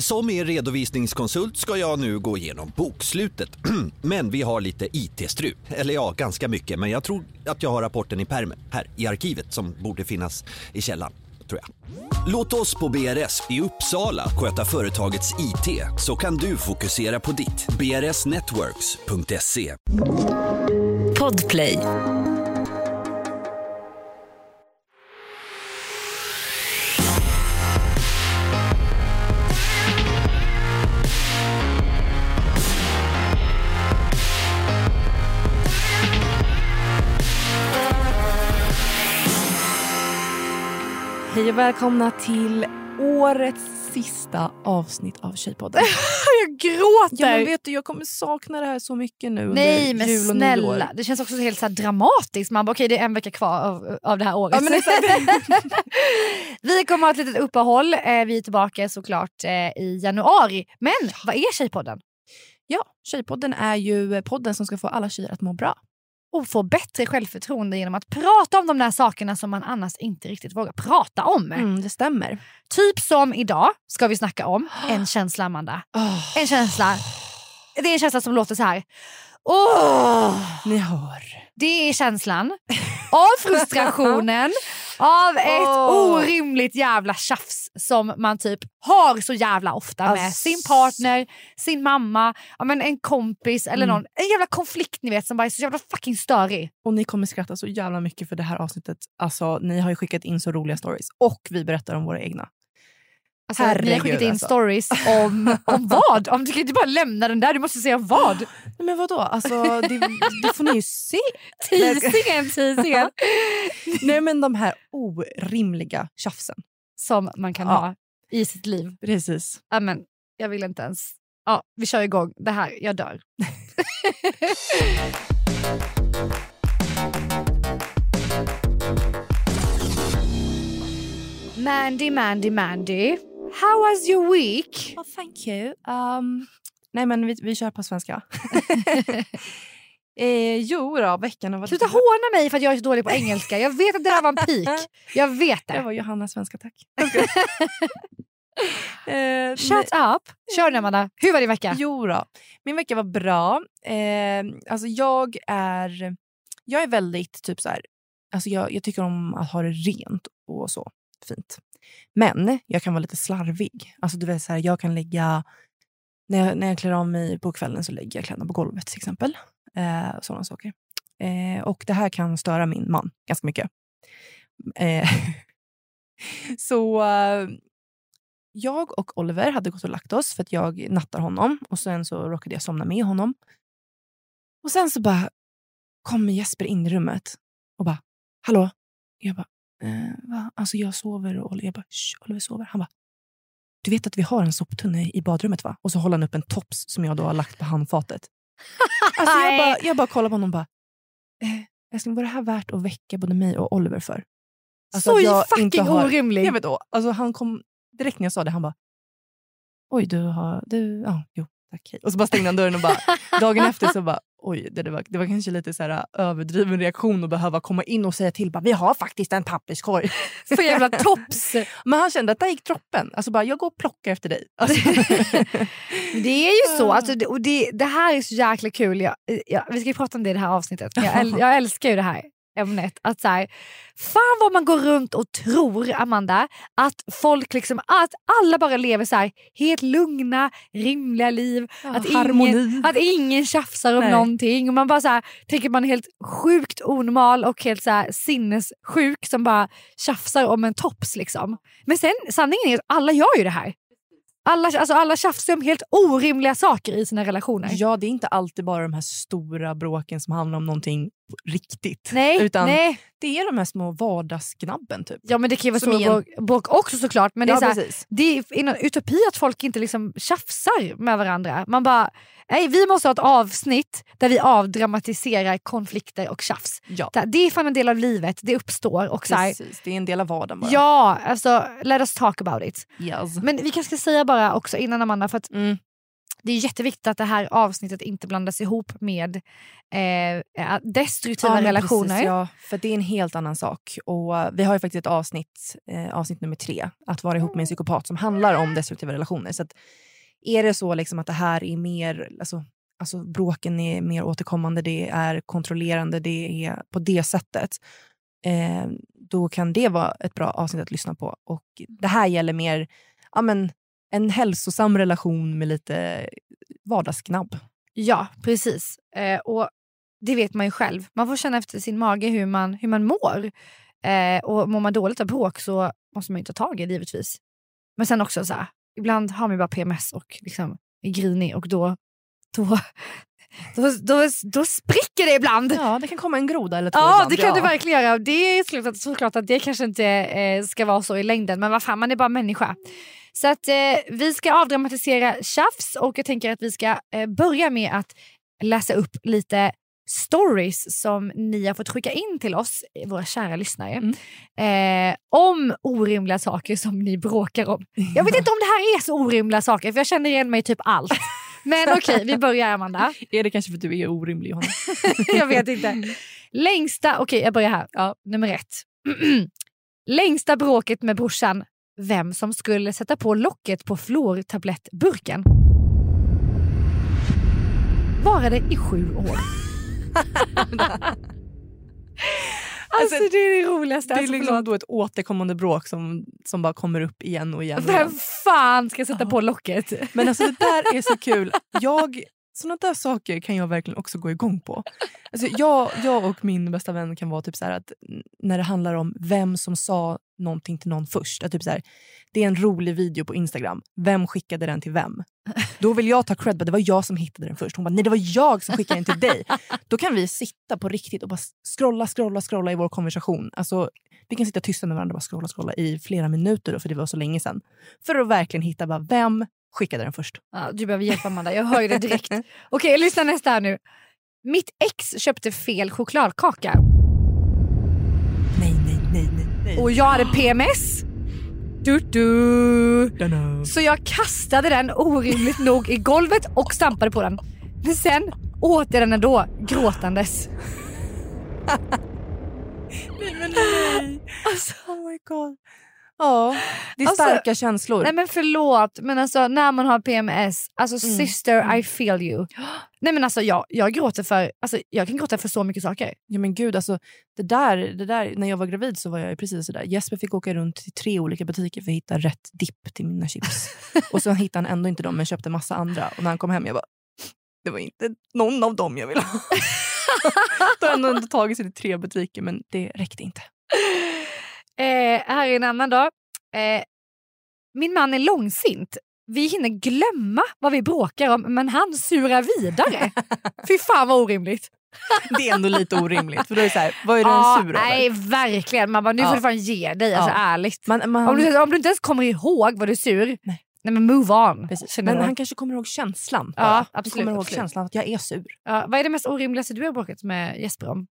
Som er redovisningskonsult ska jag nu gå igenom bokslutet. Men vi har lite IT-strul. Eller ja, ganska mycket. Men jag tror att jag har rapporten i pärmen här i arkivet som borde finnas i källan, tror jag. Låt oss på BRS i Uppsala sköta företagets IT så kan du fokusera på ditt. brsnetworks.se. Podplay. Hej och välkomna till årets sista avsnitt av Tjejpodden. Jag gråter! Ja, men vet du, jag kommer sakna det här så mycket nu. Nej, men jul och snälla. nyår. Det känns också helt så här dramatiskt. Man bara, okej, det är en vecka kvar av det här året. Ja, men vi kommer ha ett litet uppehåll. Vi är tillbaka såklart i januari. Men vad är Tjejpodden? Ja, Tjejpodden är ju podden som ska få alla tjejer att må bra. Och få bättre självförtroende genom att prata om de där sakerna som man annars inte riktigt vågar prata om. Det stämmer. Typ som idag ska vi snacka om en känsla, Amanda. En känsla. Det är en känsla som låter så här. Ni hör. Det är känslan av frustrationen av ett orimligt jävla tjafs som man typ har så jävla ofta med sin partner, sin mamma, men en kompis eller någon. En jävla konflikt ni vet som bara är så jävla fucking störig. Och ni kommer skratta så jävla mycket för det här avsnittet. Alltså, ni har ju skickat in så roliga stories. Och vi berättar om våra egna. Alltså, vi har skickat in stories om vad? Om du kan inte bara lämna den där, du måste säga vad. Nej, men vadå? Alltså, det får ni ju se. Teasingen. Nej, men de här orimliga tjafsen. Som man kan ha i sitt liv. Precis. Men jag vill inte ens. Ja, vi kör igång. Det här, jag dör. Mandy. How was your week? Oh, thank you. Nej, men vi kör på svenska. Jo då, veckan har varit... Sluta håna mig för att jag är så dålig på engelska. Jag vet att det där var en peak. Jag vet det. Det var Johanna svenska, tack. Shut up. Kör nu, Amanda. Hur var din vecka? Jo då, min vecka var bra. Alltså jag är väldigt typ så här. Alltså jag tycker om att ha det rent och så fint. Men jag kan vara lite slarvig. Alltså du vet så här, jag kan lägga när jag klär av mig på kvällen så lägger jag kläderna på golvet till exempel. Sådana saker. Och det här kan störa min man ganska mycket. Så jag och Oliver hade gått och lagt oss för att jag nattar honom. Och sen så råkade jag somna med honom. Och sen så bara kommer Jesper in i rummet och bara, hallå? Jag bara, va? Alltså jag sover och jag bara, Oliver sover. Han bara, du vet att vi har en soptunna i badrummet va? Och så håller han upp en tops som jag då har lagt på handfatet. Alltså jag bara kollar på honom och bara, älskling, var det här värt att väcka både mig och Oliver för? Alltså, så fucking orimligt. Jag vet då, alltså han kom direkt när jag sa det, han bara, oj jo, tack. Och så bara stängde han dörren och bara, dagen efter så bara, oj, det var kanske lite så här överdriven reaktion att behöva komma in och säga till, bara, vi har faktiskt en papperskorg. För jävla tops. Men han kände att det gick droppen. Alltså bara, jag går och plockar efter dig. Alltså. Det är ju så. Alltså, och det här är så jäkla kul. Vi ska prata om det i det här avsnittet. Jag älskar ju det här ämnet. Att så här, fan vad man går runt och tror, Amanda, att folk liksom, att alla bara lever så här helt lugna, rimliga liv. Att ingen tjafsar om någonting. Och man bara så här, tänker man är helt sjukt onormal och helt så här sinnessjuk som bara tjafsar om en tops liksom. Men sen, sanningen är att alla gör ju det här. Alla tjafsar om helt orimliga saker i sina relationer. Ja, det är inte alltid bara de här stora bråken som handlar om någonting riktigt. Nej, utan det är de här små vardagsgnabben typ. Ja, men det kan ju vara stora bråk också såklart. Men det är, så här, det är en utopi att folk inte liksom tjafsar med varandra. Man bara, nej, vi måste ha ett avsnitt där vi avdramatiserar konflikter och tjafs. Ja. Det är fan en del av livet, det uppstår. Och så här, precis, det är en del av vardagen bara. Ja, alltså let us talk about it. Yes. Men vi kanske ska säga bara också innan, Amanda, för att det är jätteviktigt att det här avsnittet inte blandas ihop med destruktiva relationer. Precis, ja, för det är en helt annan sak. Och vi har ju faktiskt ett avsnitt nummer 3, att vara ihop med en psykopat, som handlar om destruktiva relationer. Så att, är det så liksom att det här är mer, alltså bråken är mer återkommande, det är kontrollerande, det är på det sättet, då kan det vara ett bra avsnitt att lyssna på. Och det här gäller mer en hälsosam relation med lite vardagsknabb. Ja, precis. Och det vet man ju själv. Man får känna efter sin mage hur man mår. Och mår man dåligt av bråk så måste man ju ta tag i det, givetvis. Men sen också så här, ibland har man ju bara PMS och liksom är grinig, och då spricker det ibland. Ja, det kan komma en groda eller två. Ja, ibland. det kan det verkligen göra. Det är såklart att det kanske inte ska vara så i längden. Men vad fan, man är bara människa. Så att vi ska avdramatisera tjafs, och jag tänker att vi ska börja med att läsa upp lite stories som ni har fått skicka in till oss, våra kära lyssnare, om orimliga saker som ni bråkar om. Jag vet inte om det här är så orimliga saker, för jag känner igen mig typ allt. Men okej, vi börjar, Amanda. Är det kanske för att du är orimlig, Johanna? Jag vet inte. Okej, jag börjar här. Ja, nummer 1. Längsta bråket med brorsan. Vem som skulle sätta på locket på fluortablettburken. Varade i 7 år. Alltså det är det roligaste. Det är liksom då ett återkommande bråk som bara kommer upp igen och igen. Vem fan ska sätta på locket? Men alltså det där är så kul. Såna där saker kan jag verkligen också gå igång på. Alltså jag och min bästa vän kan vara typ så här att när det handlar om vem som sa någonting till någon först. Att typ så här, det är en rolig video på Instagram. Vem skickade den till vem? Då vill jag ta cred, det var jag som hittade den först. Hon bara, nej det var jag som skickade den till dig. Då kan vi sitta på riktigt och bara scrolla i vår konversation. Alltså vi kan sitta tysta med varandra och bara scrolla i flera minuter då, för det var så länge sedan. För att verkligen hitta bara, vem skickade den först. Ja, du behöver hjälpa, Amanda, jag hör det direkt. Okej, jag lyssnar nästa här nu. Mitt ex köpte fel chokladkaka. Nej. Och jag hade PMS. Så jag kastade den orimligt nog i golvet och stampade på den. Men sen åt jag den ändå, gråtandes. Nej. Alltså, oh my god. Ja, det är starka känslor. Nej men förlåt, men alltså när man har PMS, alltså sister, I feel you. Nej men alltså jag gråter för, alltså jag kan gråta för så mycket saker. Ja men gud, alltså det där när jag var gravid så var jag precis sådär. Jesper fick åka runt till 3 olika butiker för att hitta rätt dipp till mina chips. Och så hittade han ändå inte dem, men köpte massa andra. Och när han kom hem jag bara, det var inte någon av dem jag ville ha. Då har han ändå tagit sig till 3 butiker, men det räckte inte. Här är en annan då. Min man är långsint. Vi hinner glömma vad vi bråkar om, men han surar vidare. Fy fan vad orimligt. Det är ändå lite orimligt. För då är det så här, vad är du sur över? Nej, verkligen. Man bara, nu får du fan ge dig, alltså ärligt. Man, om du inte ens kommer ihåg vad du är sur, nej men move on. Men han kanske kommer ihåg känslan. Ja, absolut. Kommer ihåg känslan att jag är sur. Ja, vad är det mest orimligaste du har bråkat med Jesper om?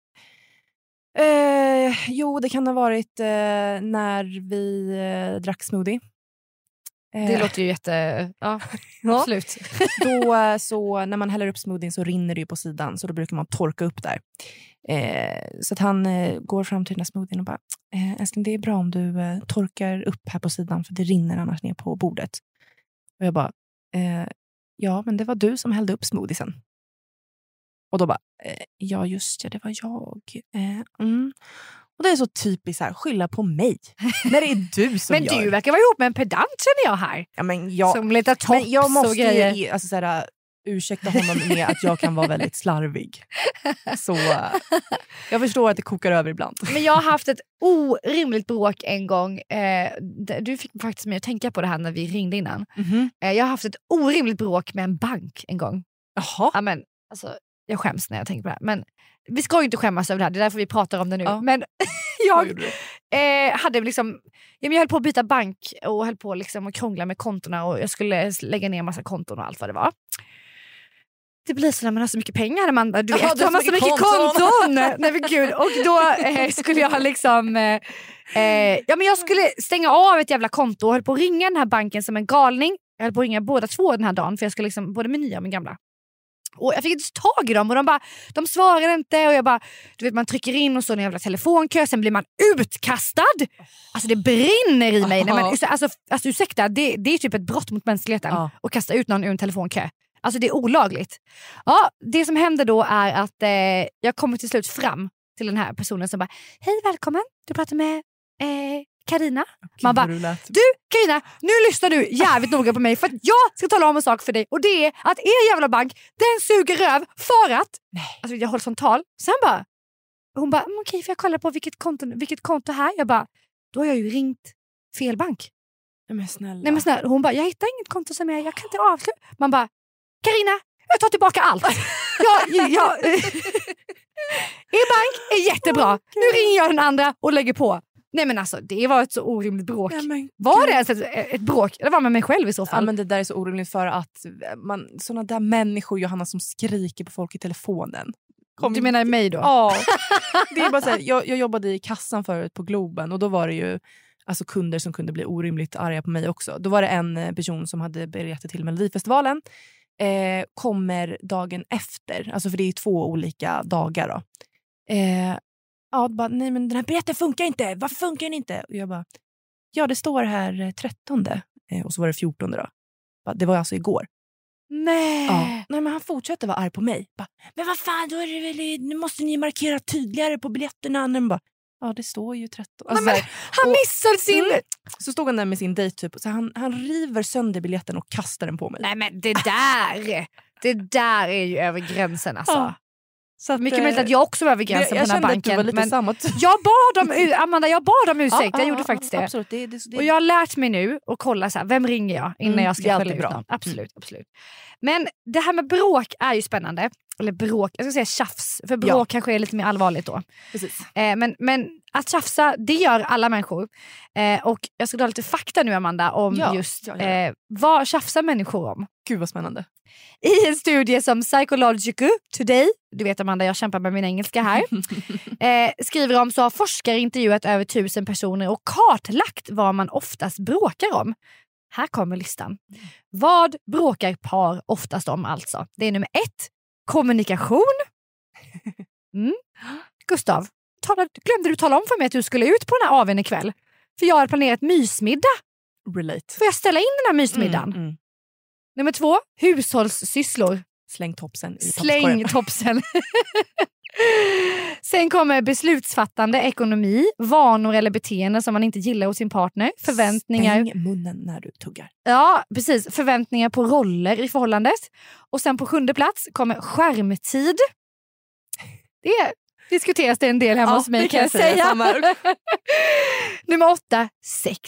Jo, det kan ha varit när vi drack smoothie. Det låter ju ja, absolut. Då så när man häller upp smoothien så rinner det ju på sidan, så då brukar man torka upp där. Så att han går fram till den här smoothien och bara, älskling, det är bra om du torkar upp här på sidan, för det rinner annars ner på bordet. Och jag bara, ja men det var du som hällde upp smoothiesen. Och då bara, ja just det, det var jag. Och det är så typiskt här, skylla på mig. När det är du som men gör. Men du verkar vara ihop med en pedant, känner jag här. Ja, men som letar tops men jag måste och grejer. ju alltså, såhär, ursäkta honom med att jag kan vara väldigt slarvig. Så jag förstår att det kokar över ibland. Men jag har haft ett orimligt bråk en gång. Du fick faktiskt mig att tänka på det här när vi ringde innan. Jag har haft ett orimligt bråk med en bank en gång. Jaha. Ja, men, alltså, jag skäms när jag tänker på det här. Men vi ska ju inte skämmas över det här. Det är därför vi pratar om det nu. Ja. Men jag hade liksom, jag höll på att byta bank och höll på liksom att krångla med kontona. Och jag skulle lägga ner en massa konton och allt vad det var. Det blir så när man har så mycket pengar, Amanda. Du vet, har man så mycket konton. Nej men gud. Och då skulle jag liksom ja men jag skulle stänga av ett jävla konto och höll på att ringa den här banken som en galning. Jag höll på att ringa båda två den här dagen, för jag ska liksom, både min nya och min gamla. Och jag fick inte tag i dem och de svarade inte, och jag bara, du vet, man trycker in och så en jävla telefonkö, sen blir man utkastad. Alltså det brinner i mig. Nej, men, alltså ursäkta, det är typ ett brott mot mänskligheten att kasta ut någon ur en telefonkö. Alltså det är olagligt. Ja, det som händer då är att jag kommer till slut fram till den här personen som bara, hej, välkommen, du pratar med Carina. Man bara, du Carina, nu lyssnar du jävligt noga på mig, för att jag ska tala om en sak för dig, och det är att er jävla bank, den suger röv för att alltså jag håller sånt tal. Sen bara, hon bara, okej, för jag kollar på vilket konto här. Jag bara, då har jag ju ringt fel bank. Nej men snälla. Hon bara, jag hittar inget konto som jag kan inte avsluta. Man bara, Carina, jag tar tillbaka allt. Er bank är jättebra. Nu ringer jag den andra och lägger på. Nej men alltså, det var ett så orimligt bråk. Var det ens ett bråk? Det var med mig själv i så fall. Ja, men det där är så orimligt, för att såna där människor, Johanna, som skriker på folk i telefonen. Du menar mig då? Ja. Det är bara så här, jag jobbade i kassan förut på Globen, och då var det ju alltså kunder som kunde bli orimligt arga på mig också. Då var det en person som hade biljetter till Melodifestivalen. Kommer dagen efter, alltså för det är 2 olika dagar då. Bara, nej men den här biljetten funkar inte. Varför funkar den inte? Och jag bara, ja det står här 13. Och så var det 14 då. Det var alltså igår. Nej. Ja. Nej, men han fortsätter vara arg på mig. Bara, men vad fan, då är det väl, nu måste ni markera tydligare på biljetterna. Och bara, ja det står ju 13. Alltså, nej, han missar sin... Så stod han där med sin dejt typ. Så han river sönder biljetten och kastar den på mig. Nej men det där är ju över gränsen alltså. Ja. Så att, mycket möjligt att jag också var över gränsen på den här banken. Var lite men samma jag bad om ursäkt. Jag gjorde faktiskt det. Absolut, det. Och jag har lärt mig nu att kolla så här, vem ringer jag innan jag ska skälla ut någon. Absolut. Men det här med bråk är ju spännande. Eller bråk, jag ska säga tjafs. För bråk kanske är lite mer allvarligt då. Precis. Men att tjafsa, det gör alla människor. Och jag ska dra lite fakta nu, Amanda, om just vad tjafsar människor om. Gud vad spännande. I en studie som Psychological Today, du vet Amanda, jag kämpar med min engelska här, skriver om, så har forskare intervjuat över 1000 personer och kartlagt vad man oftast bråkar om. Här kommer listan. Vad bråkar par oftast om alltså? Det är nummer 1. Kommunikation. Gustav, glömde du tala om för mig att du skulle ut på den här AW:n ikväll? För jag har planerat mysmiddag. Relate. Får jag ställa in den här mysmiddagen? Nummer 2, hushållssysslor. Släng topsen i Släng topsen. Sen kommer beslutsfattande, ekonomi, vanor eller beteenden som man inte gillar hos sin partner. Förväntningar. Stäng munnen när du tuggar. Ja, precis. Förväntningar på roller i förhållandet. Och sen på 7:e plats kommer skärmtid. Det diskuteras det en del hemma hos mig, kan jag säga. Nummer 8, sex.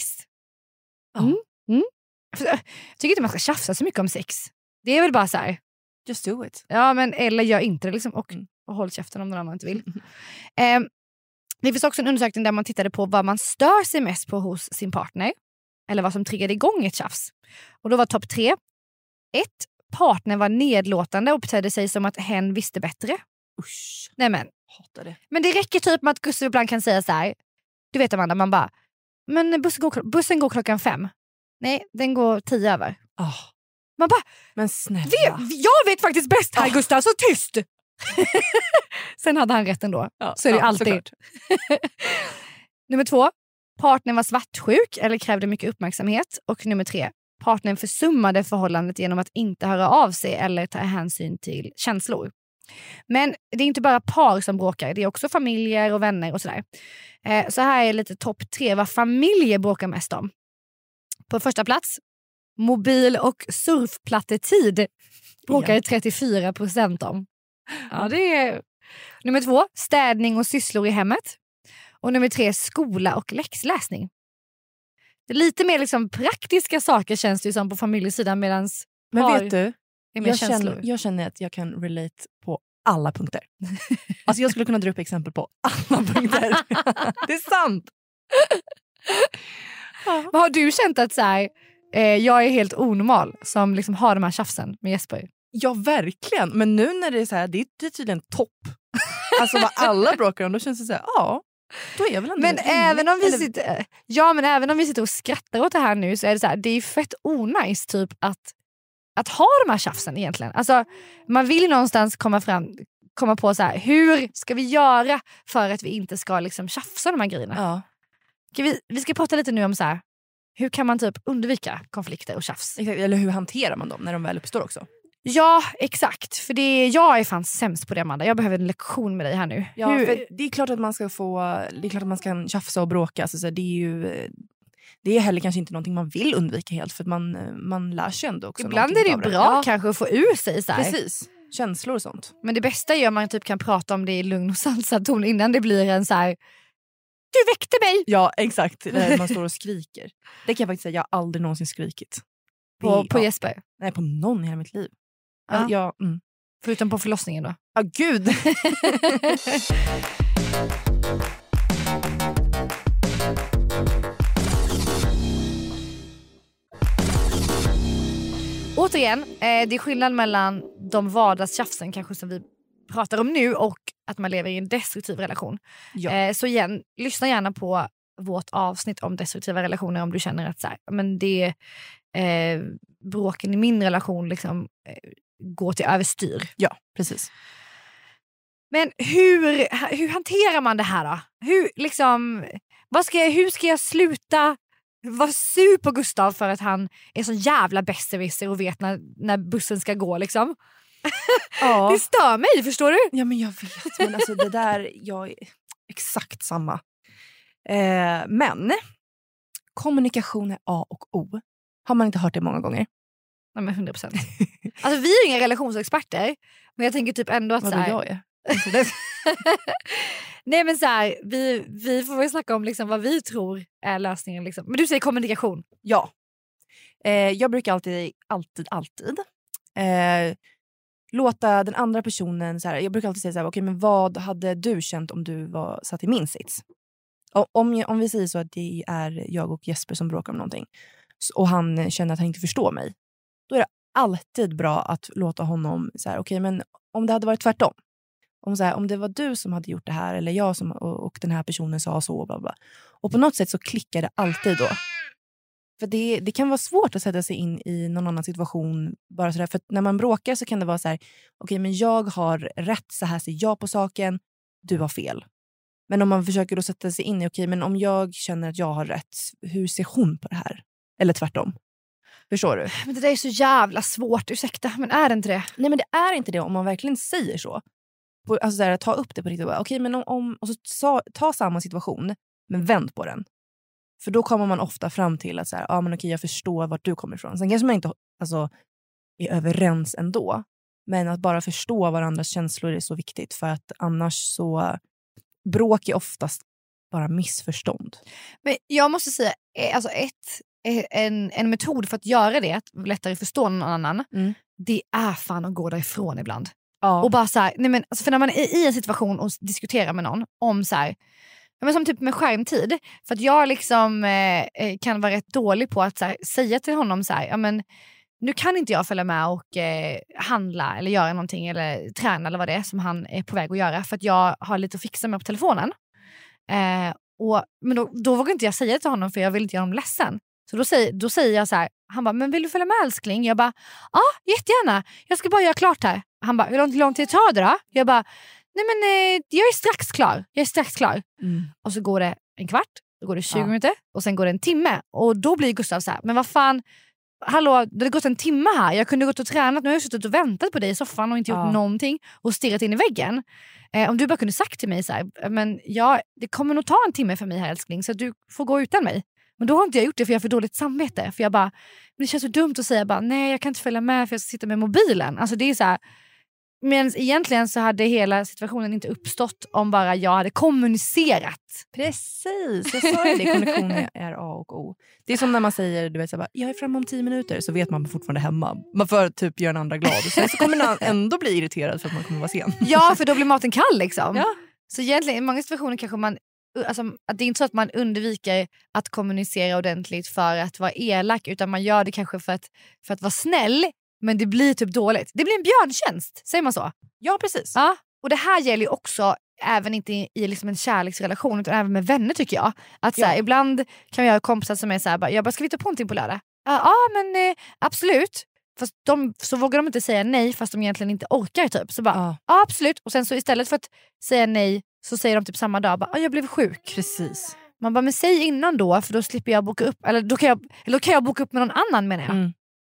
Jag tycker inte man ska tjafsa så mycket om sex. Det är väl bara så här. Just do it. Ja, men eller gör inte det liksom, och håll käften om någon annan inte vill. Det finns också en undersökning där man tittade på vad man stör sig mest på hos sin partner. Eller vad som triggade igång ett tjafs. Och då var topp 3. 1. Partner var nedlåtande och betedde sig som att hen visste bättre. Usch. Nej men. Hatar det. Men det räcker typ med att Gustav ibland kan säga så här. Du vet Amanda, man bara, men bussen går 5:00. Nej, den går 10 över. Man bara, men snälla. Jag vet faktiskt bäst här, Gustav, så tyst. Sen hade han rätt ändå. Så är det alltid. Nummer 2. Partnern var svartsjuk eller krävde mycket uppmärksamhet. Och nummer 3. Partnern försummade förhållandet genom att inte höra av sig eller ta hänsyn till känslor. Men det är inte bara par som bråkar. Det är också familjer och vänner och sådär. Så här är lite topp 3 vad familjer bråkar mest om. På första plats, mobil- och surfplattetid bråkar 34% om. Ja, det är... Nummer 2, städning och sysslor i hemmet. Och nummer 3, skola och läxläsning. Det är lite mer liksom praktiska saker känns det som på familjesidan, medans men vet du, jag känner att jag kan relate på alla punkter. Alltså jag skulle kunna dra upp exempel på alla punkter. Det är sant. Men har du känt att så här, jag är helt onormal som liksom har de här tjafsen med Jesper? Ja, verkligen. Men nu när det är så här, det är tydligen topp. Alltså vad alla bråkar om, då känns det så här, ja, Då är jag väl Men även om vi sitter och skrattar åt det här nu, så är det så här, det är fett onajs typ att ha de här tjafsen egentligen. Alltså, man vill någonstans komma på så här, hur ska vi göra för att vi inte ska liksom tjafsa de här grejerna. Ja. Vi ska prata lite nu om så här, hur kan man typ undvika konflikter och tjafs? Exakt, eller hur hanterar man dem när de väl uppstår också? Ja, exakt. För jag är fan sämst på det, Amanda. Jag behöver en lektion med dig här nu. Ja, för det är klart att man ska det är klart att man ska tjafsa och bråka. Alltså, så det är heller kanske inte någonting man vill undvika helt, för att man lär sig ändå också. Ibland är det ju bra kanske att få ur sig så här. Precis, känslor och sånt. Men det bästa är att man typ kan prata om det i lugn och sansad ton innan det blir en så här: du väckte mig! Ja, exakt. När man står och skriker. Det kan jag faktiskt säga, jag har aldrig någonsin skrikit. På Jesper? Nej, på någon i hela mitt liv. Ja. Förutom på förlossningen då? Ja, gud! Återigen, det är skillnad mellan de vardagstjafsen kanske som vi pratar om nu och att man lever i en destruktiv relation. Ja. Så igen, lyssna gärna på vårt avsnitt om destruktiva relationer om du känner att så här, men det bråken i min relation liksom går till överstyr. Ja, precis. Men hur hanterar man det här då? Hur ska jag sluta vara sur på Gustav för att han är så jävla besserwisser och vet när bussen ska gå liksom? Ja. Det stör mig, förstår du? Ja, men jag vet. Men alltså det där, jag är exakt samma. Men kommunikation är A och O. Har man inte hört det många gånger? Ja, men 100%. Alltså vi är inga relationsexperter, men jag tänker typ ändå att vad så här, jag är. nej men så här, vi får väl snacka om liksom vad vi tror är lösningen liksom. Men du säger kommunikation. Ja. Jag brukar alltid låta den andra personen så här, jag brukar alltid säga så här, okej, men vad hade du känt om du var satt i min sits? Om vi säger så att det är jag och Jesper som bråkar om någonting och han känner att han inte förstår mig, då är det alltid bra att låta honom så här, okej, men om det hade varit tvärtom, om det var du som hade gjort det här eller jag som, och den här personen sa så och bla bla, och på något sätt så klickar det alltid då. För det kan vara svårt att sätta sig in i någon annan situation bara sådär. För när man bråkar så kan det vara så här, okej, men jag har rätt, så här ser jag på saken, du har fel. Men om man försöker då sätta sig in i, okej, men om jag känner att jag har rätt, hur ser hon på det här? Eller tvärtom. Förstår du? Men det där är så jävla svårt, ursäkta, men är det inte det? Nej, men det är inte det om man verkligen säger så. Alltså där, ta upp det på riktigt. Okej, men och så ta samma situation, men vänd på den. För då kommer man ofta fram till att så här, men okej, jag förstår vart du kommer ifrån. Sen kanske man inte är överens ändå. Men att bara förstå varandras känslor är så viktigt. För att annars så bråk är oftast bara missförstånd. Men jag måste säga, alltså en metod för att göra det, att lättare förstå någon annan, det är fan att gå därifrån ibland. Ja. Och bara så här, nej men, alltså för när man är i en situation och diskuterar med någon om så här, men som typ med skärmtid, för att jag liksom kan vara rätt dålig på att så här, säga till honom så här, ja men nu kan inte jag följa med och handla eller göra någonting eller träna eller vad det är som han är på väg att göra, för att jag har lite att fixa med på telefonen. Men då vågar inte jag säga det till honom, för jag vill inte göra honom ledsen. Så då säger jag så här, han bara, men vill du följa med älskling? Jag bara, ja, jättegärna, jag ska bara göra klart här. Han bara, hur lång tid tar det då? Jag bara, nej men jag är strax klar. Och så går det en kvart, då går det 20 minuter och sen går det en timme. Och då blir Gustav så här, men vad fan, hallå, det har gått en timme här. Jag kunde gått och tränat, nu har jag suttit och väntat på dig i soffan och inte gjort någonting och stirrat in i väggen. Om du bara kunde sagt till mig så här, men det kommer nog ta en timme för mig här älskling, så du får gå utan mig. Men då har inte jag gjort det, för jag har för dåligt samvete. För jag bara, men det känns så dumt att säga bara, nej jag kan inte följa med för jag ska sitta med mobilen. Alltså det är så här, men egentligen så hade hela situationen inte uppstått om bara jag hade kommunicerat. Precis, jag sa det. Kommunikation är A och O. Det är som när man säger, du vet, så bara, jag är framme om 10 minuter, så vet man fortfarande hemma. Man får typ göra en andra glad. Och sen så kommer man ändå bli irriterad för att man kommer vara sen. Ja, för då blir maten kall liksom. Ja. Så egentligen i många situationer kanske man, alltså, att det är inte så att man undviker att kommunicera ordentligt för att vara elak, utan man gör det kanske för att vara snäll, men det blir typ dåligt. Det blir en björntjänst, säger man så? Ja, precis. Ja. Och det här gäller ju också även inte i liksom en kärleksrelation utan även med vänner tycker jag. Att så här, ibland kan vi ha kompisar som är så här, jag bara ska vi ta på någonting på lördag? Ja men absolut. Fast så vågar de inte säga nej fast de egentligen inte orkar typ. Så bara, ja absolut. Och sen så istället för att säga nej så säger de typ samma dag, bara, jag blev sjuk. Precis. Man bara, men säg innan då för då slipper jag boka upp. Eller då kan jag boka upp med någon annan menar jag. Mm.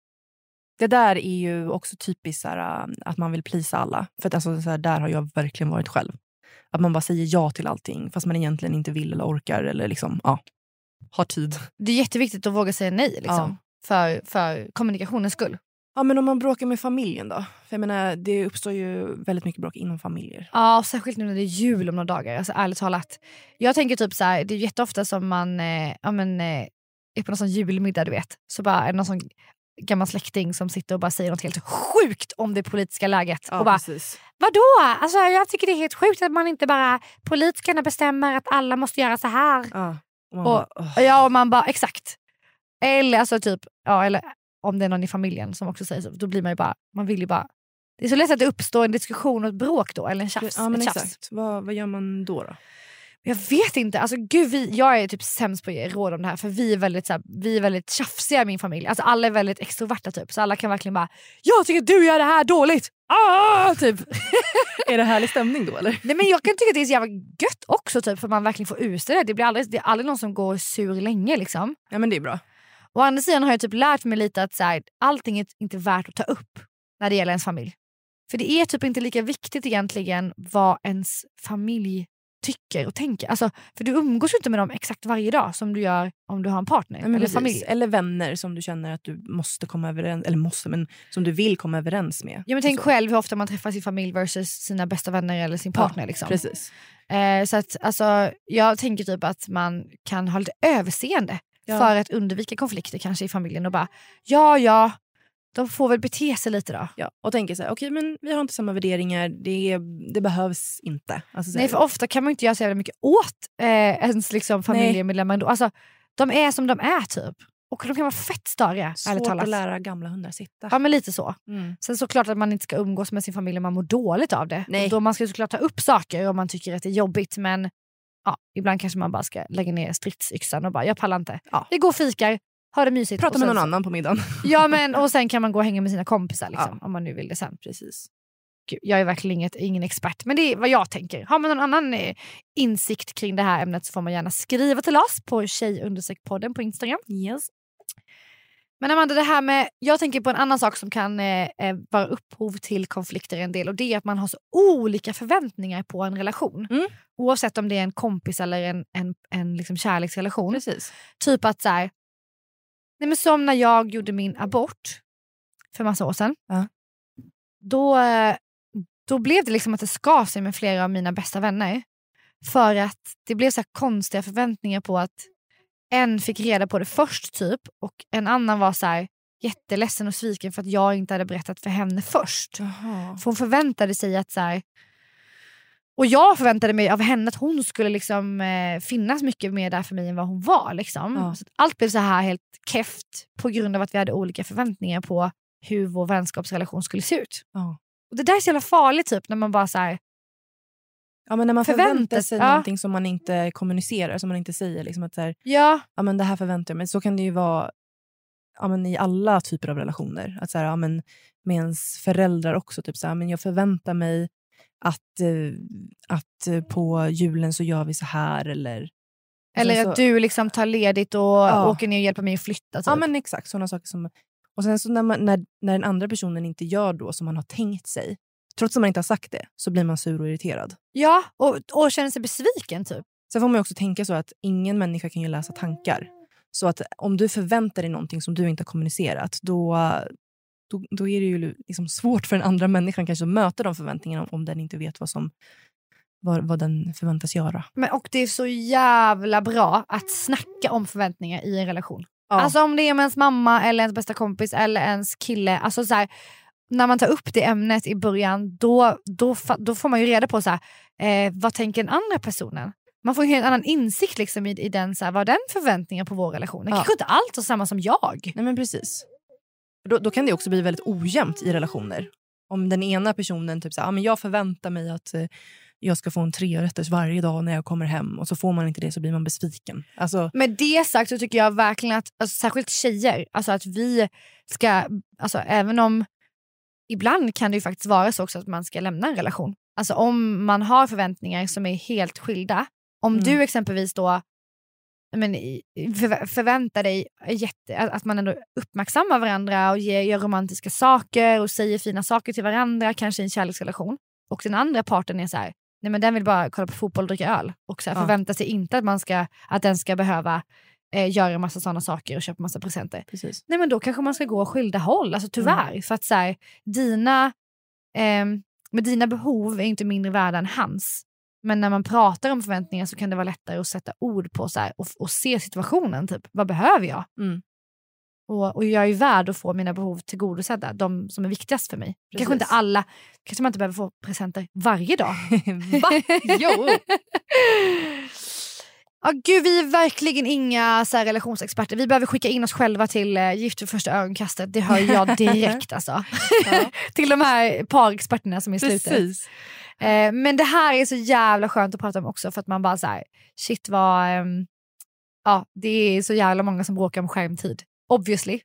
Det där är ju också typiskt så här, att man vill plisa alla. För att alltså, så här, där har jag verkligen varit själv. Att man bara säger ja till allting fast man egentligen inte vill eller orkar eller liksom, har tid. Det är jätteviktigt att våga säga nej liksom. För kommunikationens skull. Ja, men om man bråkar med familjen då? För jag menar, det uppstår ju väldigt mycket bråk inom familjer. Ja, särskilt nu när det är jul om några dagar. Alltså ärligt talat. Jag tänker typ så här, det är jätteofta som man är på någon sån julmiddag, du vet. Så bara är det någon sån gammal släkting som sitter och bara säger något helt sjukt om det politiska läget. Ja, och bara, precis. vadå? Alltså jag tycker det är helt sjukt att man inte bara politikerna bestämmer att alla måste göra så här. Ja. Och man bara, exakt. Eller alltså typ, eller om det är någon i familjen som också säger så, då blir man ju bara, man vill ju bara, det är så lätt att det uppstår en diskussion och ett bråk då, eller en tjafs. Ja, men tjafs. exakt. Vad gör man då? Jag vet inte, alltså gud, jag är typ sämst på att ge råd om det här, för vi är väldigt tjafsiga i min familj. Alltså alla är väldigt extroverta typ, så alla kan verkligen bara, jag tycker att du gör det här dåligt. Typ. Är det härlig stämning då eller? Nej, men jag kan tycka att det är så jävla gött också typ, för man verkligen får ut det. Det är aldrig någon som går sur länge liksom. Ja, men det är bra. Å andra sidan har jag typ lärt mig lite att så här, allting är inte värt att ta upp när det gäller ens familj. För det är typ inte lika viktigt egentligen vad ens familj tycker och tänker. Alltså, för du umgås ju inte med dem exakt varje dag som du gör om du har en partner eller familj. Eller vänner som du känner att du måste komma överens, men som du vill komma överens med. Ja, men tänk själv hur ofta man träffar sin familj versus sina bästa vänner eller sin partner. Liksom. Precis. Så att, alltså, jag tänker typ att man kan ha lite överseende för att undvika konflikter kanske i familjen och bara, de får väl bete sig lite då. Ja, och tänker så här, okej, men vi har inte samma värderingar, det behövs inte. Alltså, nej, för ofta kan man inte göra så jävla mycket åt ens liksom familjemedlemmar ändå. Alltså, de är som de är typ. Och de kan vara fett störiga. Svårt att lära gamla hundar sitta. Ja, men lite så. Mm. Sen såklart att man inte ska umgås med sin familj om man mår dåligt av det. Nej. Då man ska såklart ta upp saker om man tycker att det är jobbigt. Men ibland kanske man bara ska lägga ner stridsyxan och bara, jag pallar inte. Ja. Vi går och fikar, har det mysigt. Prata med någon annan på middagen. Ja, men och sen kan man gå och hänga med sina kompisar liksom, om man nu vill det sen. Precis. Gud, jag är verkligen ingen expert, men det är vad jag tänker. Har man någon annan insikt kring det här ämnet så får man gärna skriva till oss på tjej_podden på Instagram. Yes. Men Amanda, det här med, jag tänker på en annan sak som kan vara upphov till konflikter en del, och det är att man har så olika förväntningar på en relation. Oavsett om det är en kompis eller en liksom kärleksrelation. Precis. Typ att så här, nej men som när jag gjorde min abort för massa år sedan. Då blev det liksom att det skar sig med flera av mina bästa vänner. För att det blev så här konstiga förväntningar på att en fick reda på det först typ, och en annan var så här jätteledsen och sviken för att jag inte hade berättat för henne först. För hon förväntade sig att så här, och jag förväntade mig av henne att hon skulle liksom finnas mycket mer där för mig än vad hon var liksom. Så allt blev så här helt keft på grund av att vi hade olika förväntningar på hur vår vänskapsrelation skulle se ut. Och det där är så jävla farligt typ, när man bara så här, ja, men när man förväntar sig någonting som man inte kommunicerar, som man inte säger liksom, att så här, ja men det här förväntar jag mig. Så kan det ju vara men i alla typer av relationer, att så här, men med ens föräldrar också typ så här, men jag förväntar mig att på julen så gör vi så här, eller att du liksom tar ledigt och åker ner och hjälper mig att flytta typ. Ja, men exakt, sådana saker som, och sen så när den andra personen inte gör då som man har tänkt sig, trots att man inte har sagt det, så blir man sur och irriterad. Ja, och känner sig besviken typ. Sen får man också tänka så att ingen människa kan ju läsa tankar. Så att om du förväntar dig någonting som du inte har kommunicerat, då är det ju liksom svårt för den andra människan kanske att möta de förväntningarna om den inte vet vad den förväntas göra. Men, och det är så jävla bra att snacka om förväntningar i en relation. Alltså om det är med ens mamma eller ens bästa kompis eller ens kille, alltså så här, när man tar upp det ämnet i början, då får man ju reda på så här, vad tänker den andra personen? Man får ju en annan insikt liksom i den, så här, vad den förväntningar på vår relation. Det kanske inte allt är samma som jag. Nej, men precis. Då kan det också bli väldigt ojämnt i relationer. Om den ena personen typ så här, men jag förväntar mig att jag ska få en 3-rätters varje dag när jag kommer hem. Och så får man inte det så blir man besviken. Alltså, med det sagt så tycker jag verkligen att alltså, särskilt tjejer, alltså att vi ska, alltså även om ibland kan det ju faktiskt vara så också att man ska lämna en relation. Alltså om man har förväntningar som är helt skilda. Om du exempelvis då förväntar dig att man ändå uppmärksammar varandra och gör romantiska saker och säger fina saker till varandra, kanske i en kärleksrelation. Och den andra parten är så här, nej men den vill bara kolla på fotboll och dricka öl. Och så här, förväntar sig inte att den ska behöva göra en massa sådana saker och köpa massa presenter. precis. Nej men då kanske man ska gå skilda håll, alltså tyvärr. För att så här, dina behov är inte mindre värda än hans. Men när man pratar om förväntningar så kan det vara lättare att sätta ord på så här, och se situationen, typ, vad behöver jag? Och jag är ju värd att få mina behov tillgodosedda, de som är viktigast för mig. Kanske inte alla, kanske man inte behöver få presenter varje dag. Va? Jo! Gud, vi är verkligen inga så här, relationsexperter. Vi behöver skicka in oss själva till Gift vid första ögonkastet. Det hör jag direkt alltså. Till de här parexperterna som är i slutet. Precis. Men det här är så jävla skönt att prata om också, för att man bara så här, shit vad det är så jävla många som bråkar om skärmtid. Obviously.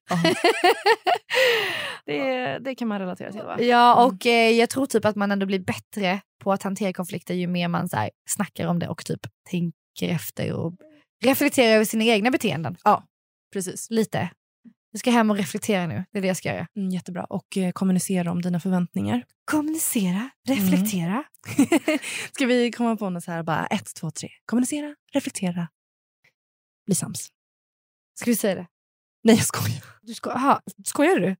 Det kan man relatera till, va? Ja, och jag tror typ att man ändå blir bättre på att hantera konflikter ju mer man så här, snackar om det och typ tänker efter och reflekterar över sina egna beteenden. Ja, precis. Lite. Jag ska hem och reflektera nu. Det är det jag ska göra. Jättebra. Och kommunicera om dina förväntningar. Kommunicera, reflektera. Ska vi komma på något så här bara 1, 2, 3. Kommunicera, reflektera, bli sams. Ska vi säga det? Nej, jag skojar. Skojar du?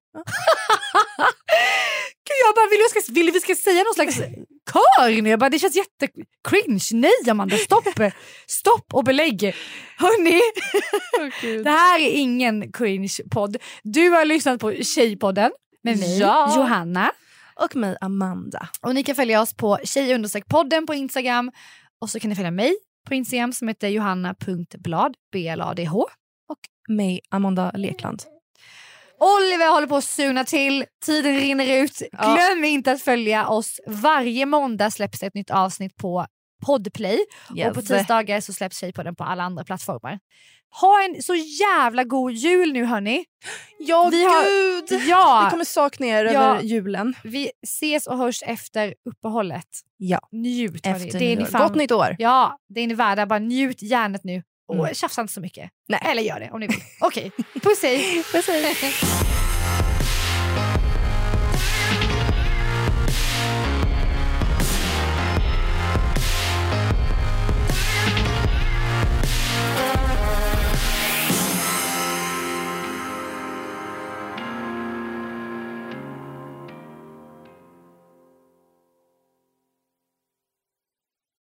Gud, jag bara vill vi ska säga någon slags kör nu. Jag bara, det känns jättecringe. Nej, Amanda, stopp och belägg. Hörni, det här är ingen cringe-podd. Du har lyssnat på Tjejpodden med mig, Johanna. Och mig, Amanda. Och ni kan följa oss på Tjej_podden på Instagram. Och så kan ni följa mig på Instagram som heter johanna.blad, BLADH. Och mig, Amanda Lekland. Oliver håller på att suna till. Tiden rinner ut. Glöm inte att följa oss. Varje måndag släpps ett nytt avsnitt på Podplay. Yes. Och på tisdagar så släpps Tjejpodden på alla andra plattformar. Ha en så jävla god jul nu, hörni. Ja, gud! Ja. Vi kommer sakna er över julen. Vi ses och hörs efter uppehållet. Ja. Njut. Efter det är nyår. Gott nytt år. Ja, det är ni värda. Bara njut järnet nu. Och tjafsa inte så mycket. Nej. Eller gör det om ni vill. Okej, puss hej. Puss hej.